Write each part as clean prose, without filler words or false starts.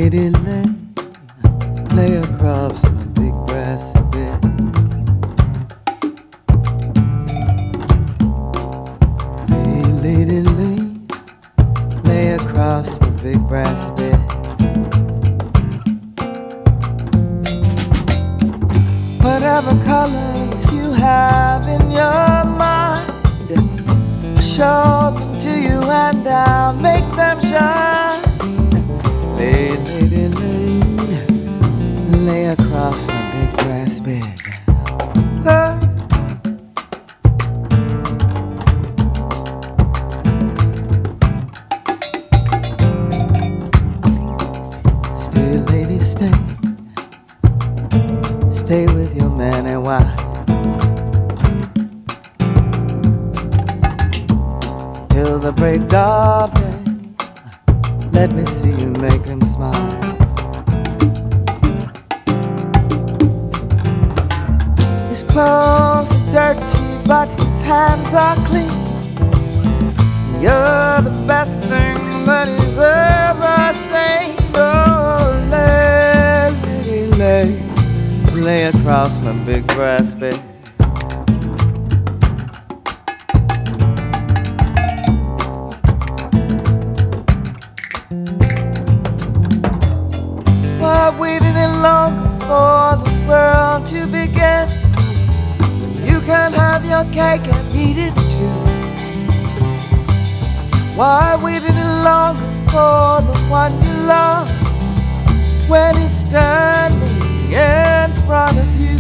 lady, lay across my big brass bed. Lady, lay across my big brass bed. Whatever colors you have in your mind, I'll show them to you and I'll make them shine. Lady, lay across my big brass bed. Stay, lady, stay. Stay with your man and wife till the break of day. Let me see you make him smile. His clothes are dirty, but his hands are clean. You're the best thing that he's ever seen. Oh, lay across my big brass bed. Why waiting any longer for the world to begin? You can have your cake and eat it too. Why waiting any longer for the one you love when he's standing in front of you?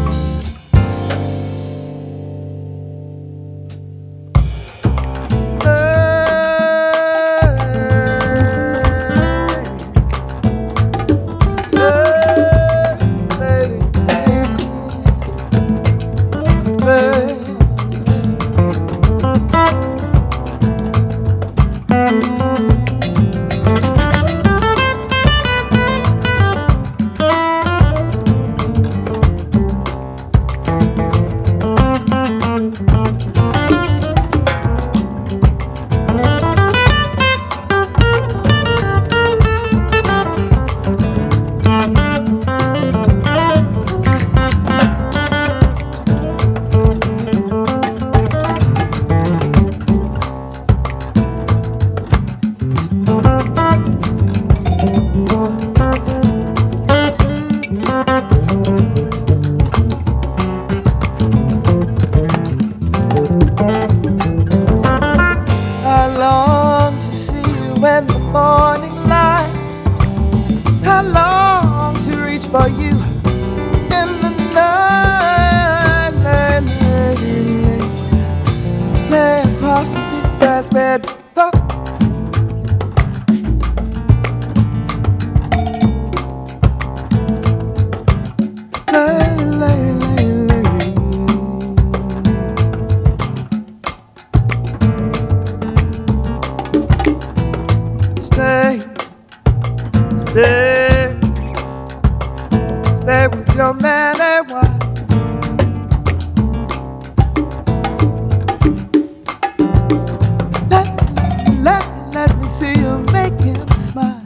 In the morning light, I long to reach for you in the night. Lay across my big brass bed. Oh. Stay with your man and wife. Let me see you make him smile.